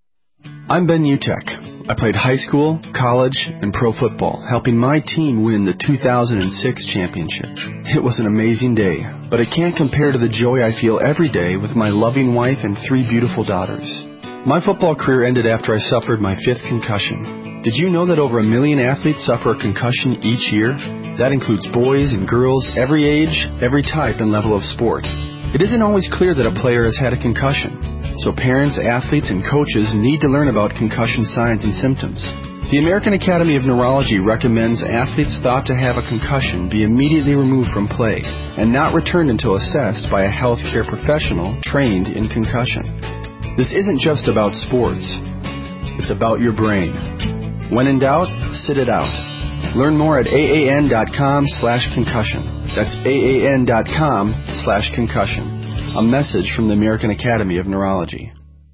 I'm Ben Utek. I played high school, college, and pro football, helping my team win the two thousand six championship. It was an amazing day, but it can't compare to the joy I feel every day with my loving wife and three beautiful daughters. My football career ended after I suffered my fifth concussion. Did you know that over a million athletes suffer a concussion each year? That includes boys and girls, every age, every type and level of sport. It isn't always clear that a player has had a concussion. So parents, athletes, and coaches need to learn about concussion signs and symptoms. The American Academy of Neurology recommends athletes thought to have a concussion be immediately removed from play and not returned until assessed by a healthcare professional trained in concussion. This isn't just about sports. It's about your brain. When in doubt, sit it out. Learn more at aan.com slash concussion. That's aan.com slash concussion. A message from the American Academy of Neurology.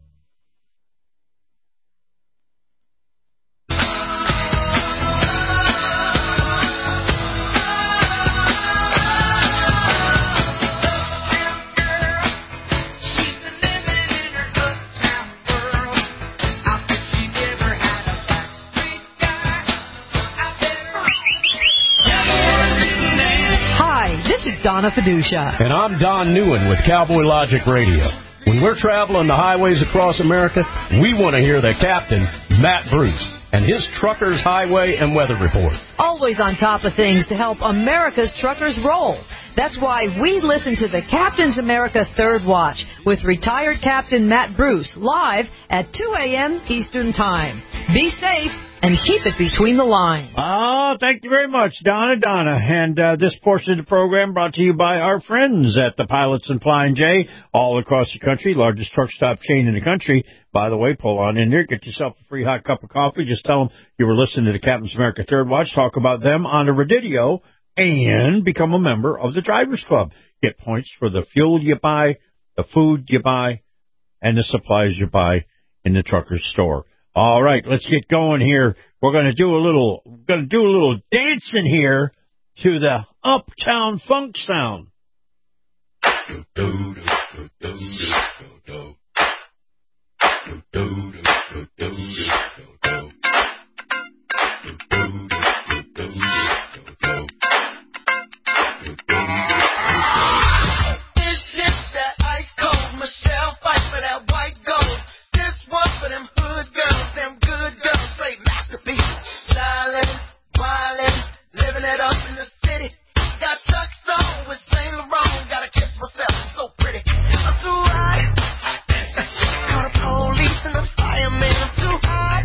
Donna Fiducia. And I'm Don Newen with Cowboy Logic Radio. When we're traveling the highways across America, we want to hear the captain, Matt Bruce, and his Truckers Highway and Weather Report. Always on top of things to help America's truckers roll. That's why we listen to the Captain's America Third Watch with retired Captain Matt Bruce live at two a.m. Eastern Time. Be safe and keep it between the lines. Oh, thank you very much, Donna, Donna. And uh, this portion of the program brought to you by our friends at the Pilots and Flying J, all across the country, largest truck stop chain in the country. By the way, pull on in there, get yourself a free hot cup of coffee. Just tell them you were listening to the Captain's America Third Watch. Talk about them on the radio and become a member of the Drivers Club. Get points for the fuel you buy, the food you buy, and the supplies you buy in the trucker's store. All right, let's get going here. We're going to do a little, we're going to do a little dancing here to the Uptown Funk sound. Call the police and the fireman. I'm too hot.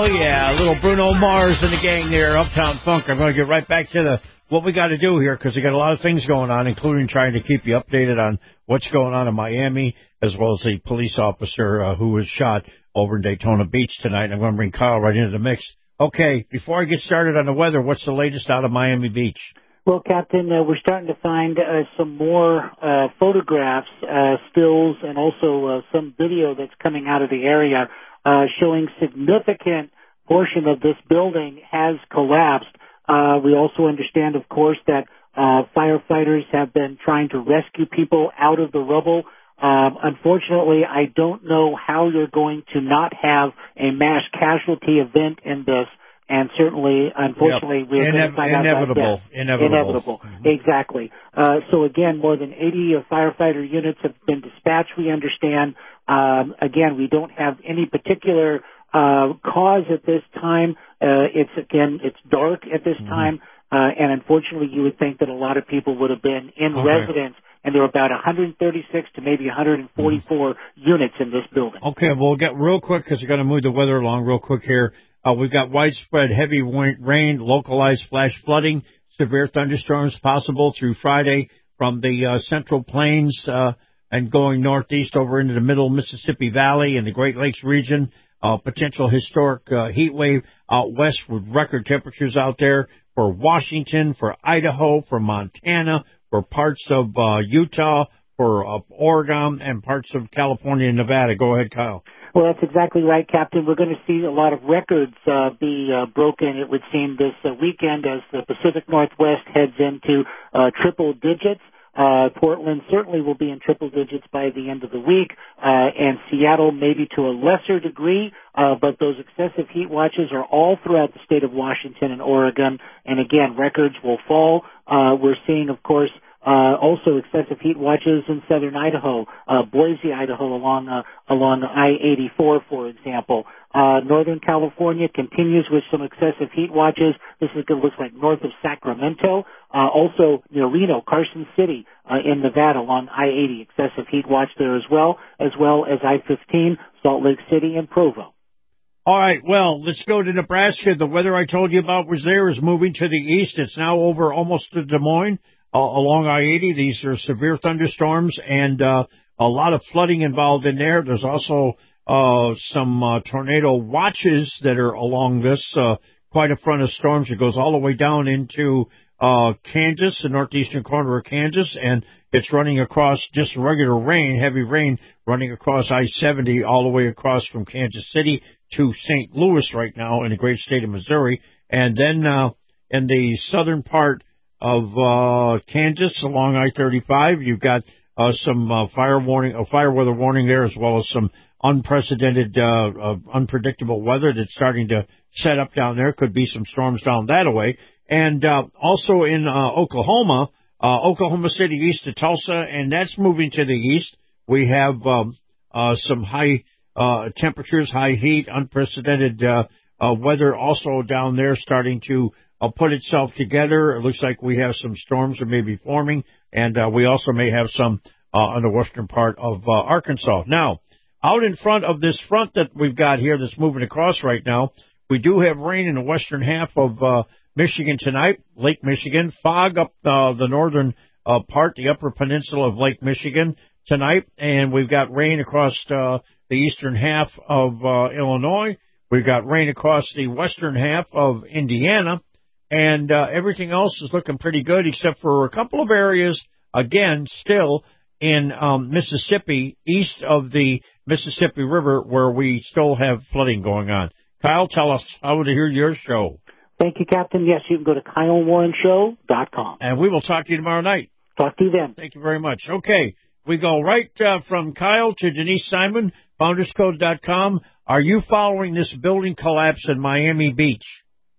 yeah, little Bruno Mars and the gang there, Uptown Funk. I'm going to get right back to the what we got to do here because we got a lot of things going on, including trying to keep you updated on what's going on in Miami, as well as the police officer uh, who was shot over in Daytona Beach tonight. I'm going to bring Kyle right into the mix. Okay, before I get started on the weather, what's the latest out of Miami Beach? Well, Captain, uh, we're starting to find uh, some more uh, photographs, uh, stills, and also uh, some video that's coming out of the area uh, showing significant portion of this building has collapsed. Uh, we also understand, of course, that uh, firefighters have been trying to rescue people out of the rubble. Um, unfortunately, I don't know how you're going to not have a mass casualty event in this. And certainly, unfortunately, yep. we're Inev- going to find inevitable. out that Inevitable. Inevitable. Mm-hmm. Exactly. Uh, so again, more than eighty uh, firefighter units have been dispatched, we understand. Um, again, we don't have any particular uh, cause at this time. Uh, it's, again, it's dark at this mm-hmm. time. Uh, and unfortunately, you would think that a lot of people would have been in okay. residence. And there are about one hundred thirty-six to maybe one hundred forty-four mm-hmm. units in this building. Okay, we'll get real quick because we're going to move the weather along real quick here. Uh, we've got widespread heavy rain, localized flash flooding, severe thunderstorms possible through Friday from the uh, Central Plains uh, and going northeast over into the middle Mississippi Valley and the Great Lakes region. Uh, potential historic uh, heat wave out west with record temperatures out there for Washington, for Idaho, for Montana, for parts of uh, Utah, for uh, Oregon, and parts of California and Nevada. Go ahead, Kyle. Well, that's exactly right, Captain. We're going to see a lot of records uh, be uh, broken, it would seem, this uh, weekend as the Pacific Northwest heads into uh, triple digits. Uh, Portland certainly will be in triple digits by the end of the week, uh, and Seattle maybe to a lesser degree, uh, but those excessive heat watches are all throughout the state of Washington and Oregon, and again, records will fall. Uh, we're seeing, of course, Uh, also excessive heat watches in southern Idaho, uh, Boise, Idaho, along, uh, along I eighty-four, for example. Uh, Northern California continues with some excessive heat watches. This is going to look like north of Sacramento. Uh, also, you know, Reno, Carson City, uh, in Nevada along I eighty, excessive heat watch there as well, as well as I fifteen, Salt Lake City, and Provo. All right, well, let's go to Nebraska. The weather I told you about was there is moving to the east. It's now over almost to Des Moines. Uh, along I eighty, these are severe thunderstorms and uh, a lot of flooding involved in there. There's also uh, some uh, tornado watches that are along this, uh, quite a front of storms. It goes all the way down into uh, Kansas, the northeastern corner of Kansas, and it's running across just regular rain, heavy rain, running across I seventy all the way across from Kansas City to Saint Louis right now in the great state of Missouri. And then uh, in the southern part of uh Kansas along I thirty-five, you've got uh some uh, fire warning, a uh, fire weather warning there, as well as some unprecedented, uh, uh unpredictable weather that's starting to set up down there. Could be some storms down that way. And uh also in uh Oklahoma, uh Oklahoma City east of Tulsa, and that's moving to the east. We have um, uh some high uh temperatures, high heat, unprecedented uh, uh weather also down there starting to Uh, put itself together. It looks like we have some storms that may be forming, and uh, we also may have some uh, on the western part of uh, Arkansas. Now, out in front of this front that we've got here that's moving across right now, we do have rain in the western half of uh, Michigan tonight, Lake Michigan. Fog up uh, the northern uh, part, the upper peninsula of Lake Michigan tonight, and we've got rain across uh, the eastern half of uh, Illinois. We've got rain across the western half of Indiana. And uh, everything else is looking pretty good, except for a couple of areas, again, still in um, Mississippi, east of the Mississippi River, where we still have flooding going on. Kyle, tell us how to hear your show. Thank you, Captain. Yes, you can go to Kyle Warren Show dot com. And we will talk to you tomorrow night. Talk to you then. Thank you very much. Okay, we go right uh, from Kyle to Denise Simon, Founders Code dot com. Are you following this building collapse in Miami Beach?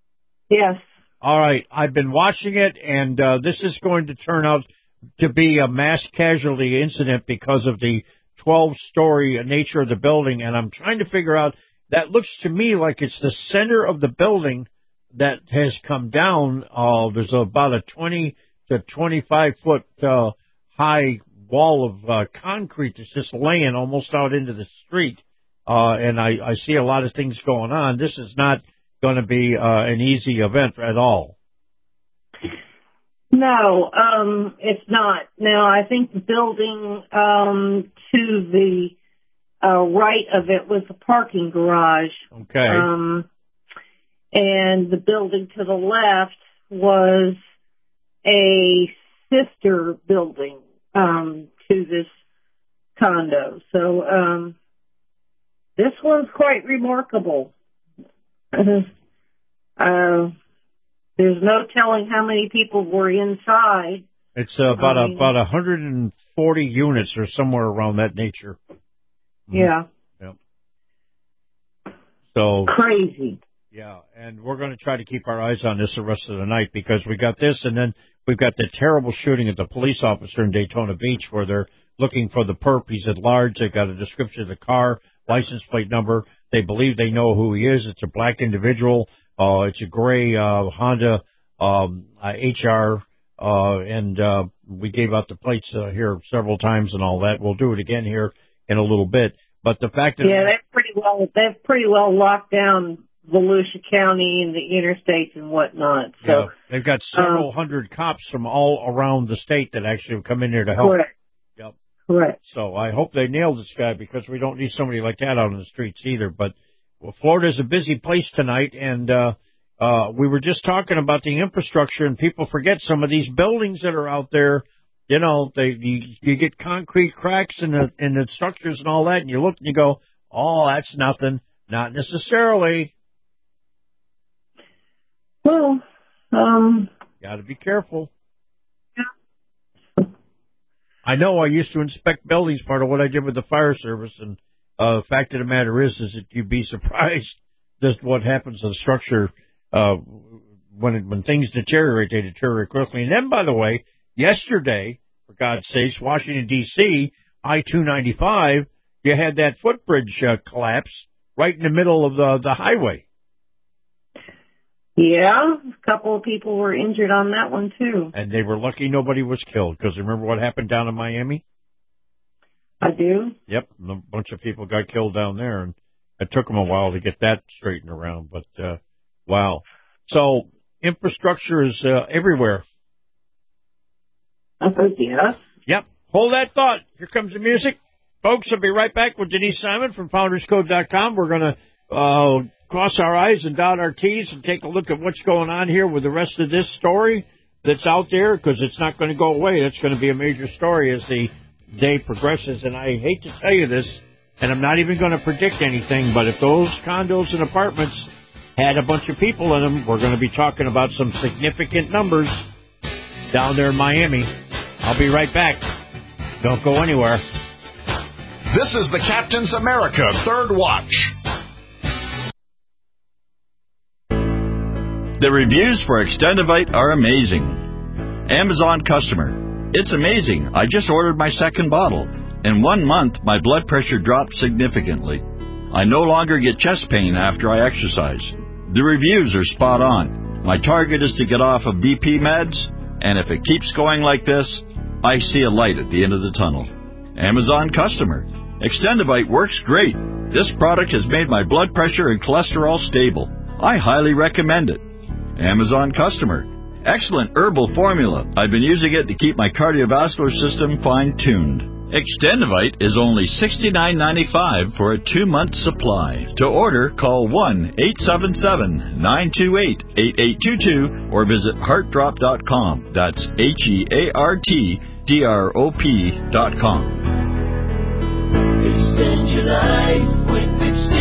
Yes. All right, I've been watching it, and uh, this is going to turn out to be a mass casualty incident because of the twelve-story nature of the building, and I'm trying to figure out, that looks to me like it's the center of the building that has come down. Uh, there's about a twenty to twenty-five foot uh, high wall of uh, concrete that's just laying almost out into the street. uh, and I, I see a lot of things going on. This is not going to be uh, an easy event at all. No, um, it's not. Now, I think the building um, to the uh, right of it was a parking garage. Okay. Um, and the building to the left was a sister building um, to this condo. So um, this one's quite remarkable. uh, There's no telling how many people were inside. It's uh, about I a, mean, about one hundred forty units or somewhere around that nature. Yeah. Yep. So crazy. Yeah, and we're going to try to keep our eyes on this the rest of the night because we got this, and then we've got the terrible shooting at the police officer in Daytona Beach where they're looking for the perp. He's at large. They've got a description of the car, license plate number. They believe they know who he is. It's a black individual. Uh, it's a gray uh, Honda um, uh, H R, uh, and uh, we gave out the plates uh, here several times and all that. We'll do it again here in a little bit. But the fact that yeah, they've pretty well they've pretty well locked down Volusia County and the interstates and whatnot. So yeah, they've got several um, hundred cops from all around the state that actually have come in here to help. Correct. Yep. Correct. So I hope they nail this guy because we don't need somebody like that out on the streets either. But well, Florida's a busy place tonight, and uh, uh, we were just talking about the infrastructure, and people forget some of these buildings that are out there. You know, they you, you get concrete cracks in the in the structures and all that, and you look and you go, "Oh, that's nothing." Not necessarily. Well, um, got to be careful. Yeah. I know I used to inspect buildings, part of what I did with the fire service, and uh, the fact of the matter is, is that you'd be surprised just what happens to the structure uh, when it, when things deteriorate. They deteriorate quickly. And then, by the way, yesterday, for God's sakes, Washington D C, I two ninety-five, you had that footbridge uh, collapse right in the middle of the the highway. Yeah, a couple of people were injured on that one, too. And they were lucky nobody was killed, because remember what happened down in Miami? I do. Yep, a bunch of people got killed down there, and it took them a while to get that straightened around, but uh, wow. So infrastructure is uh, everywhere. I think, yeah. Yep, hold that thought. Here comes the music. Folks, I'll be right back with Denise Simon from founders code dot com. We're going to uh, cross our I's and dot our T's and take a look at what's going on here with the rest of this story that's out there, because it's not going to go away. It's going to be a major story as the day progresses. And I hate to tell you this, and I'm not even going to predict anything, but if those condos and apartments had a bunch of people in them, we're going to be talking about some significant numbers down there in Miami. I'll be right back. Don't go anywhere. This is the Captain's America Third Watch. The reviews for Extendivite are amazing. Amazon customer. It's amazing. I just ordered my second bottle. In one month, my blood pressure dropped significantly. I no longer get chest pain after I exercise. The reviews are spot on. My target is to get off of B P meds, and if it keeps going like this, I see a light at the end of the tunnel. Amazon customer. Extendivite works great. This product has made my blood pressure and cholesterol stable. I highly recommend it. Amazon customer. Excellent herbal formula. I've been using it to keep my cardiovascular system fine-tuned. Extendivite is only sixty-nine ninety-five for a two-month supply. To order, call one eight seven seven, nine two eight, eight eight two two or visit heart drop dot com. That's H E A R T D R O P dot com. Extend your life with Extend.